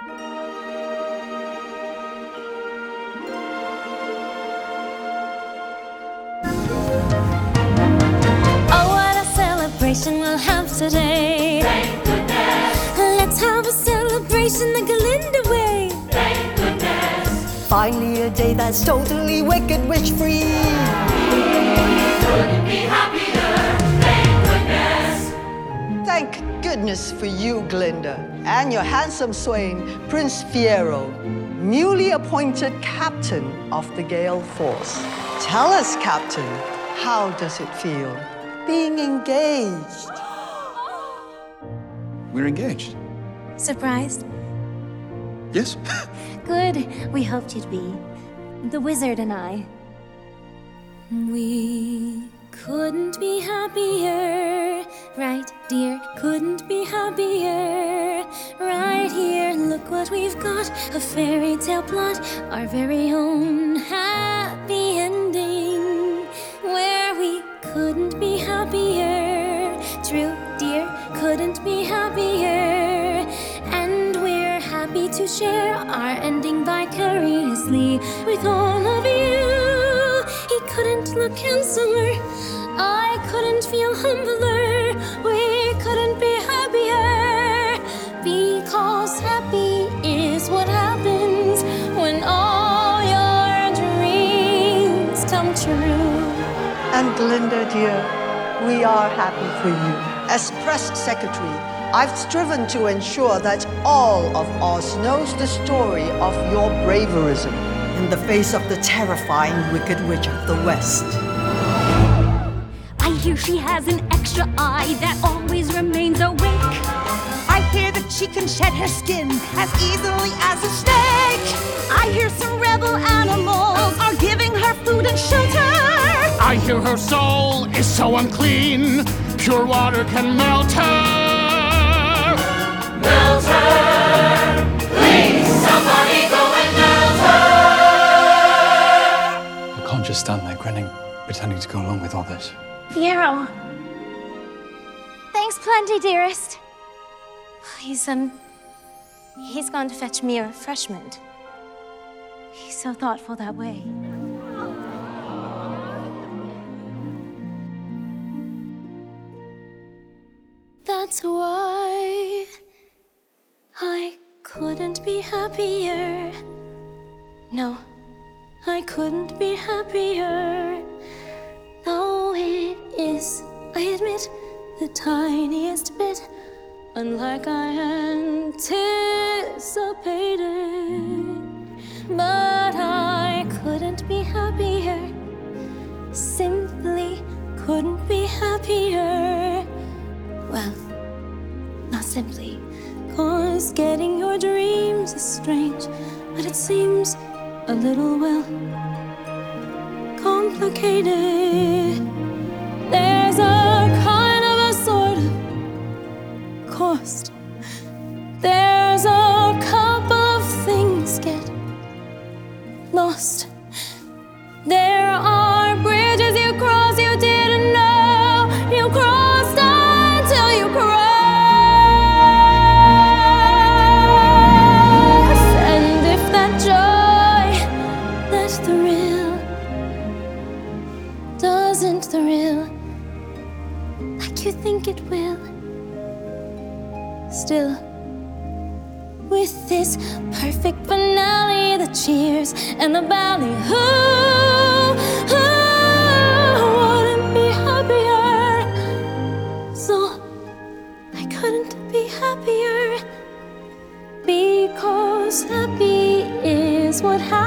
Oh, what a celebration we'll have today. Thank goodness. Let's have a celebration the Glinda way. Thank goodness. Finally a day that's totally Wicked Witch free. Couldn't be happier. Thank goodness. Thank goodness for you, Glinda, and your handsome swain, Prince Fiero, newly appointed captain of the Gale Force. Tell us, Captain, how does it feel being engaged? We're engaged. Surprised? Yes. Good. We hoped you'd be. The wizard and I. We couldn't be happier. Right, dear? Couldn't be happier. Right here, look what we've got. A fairy tale plot. Our very own happy ending. Where we couldn't be happier. True, dear? Couldn't be happier. And we're happy to share our ending vicariously with all of you. He couldn't look handsomer. I couldn't feel humbler. We couldn't be happier. Because happy is what happens when all your dreams come true. And Glinda, dear, we are happy for you. As press secretary, I've striven to ensure that all of Oz knows the story of your braverism in the face of the terrifying Wicked Witch of the West. I hear she has an extra eye that always remains awake. I hear that she can shed her skin as easily as a snake. I hear some rebel animals are giving her food and shelter. I hear her soul is so unclean, pure water can melt her. Melt her. Please, somebody go and melt her. I can't just stand there grinning, pretending to go along with all this. Fiero. Thanks plenty, dearest. He's gone to fetch me a refreshment. He's so thoughtful that way. That's why I couldn't be happier. No, I couldn't be happier. Though it is, I admit, the tiniest bit unlike I anticipated. But I couldn't be happier. Simply couldn't be happier. Well, not simply, 'cause getting your dreams is strange, but it seems a little, well, complicated. There's a kind of a sort of cost. There's a couple of things get lost. There are bridges you cross you didn't know you crossed until you cross. And if that joy, that thrill, doesn't thrill like you think it will, still, with this perfect finale, the cheers and the ballyhoo, who wouldn't be happier? So I couldn't be happier, because happy is what happens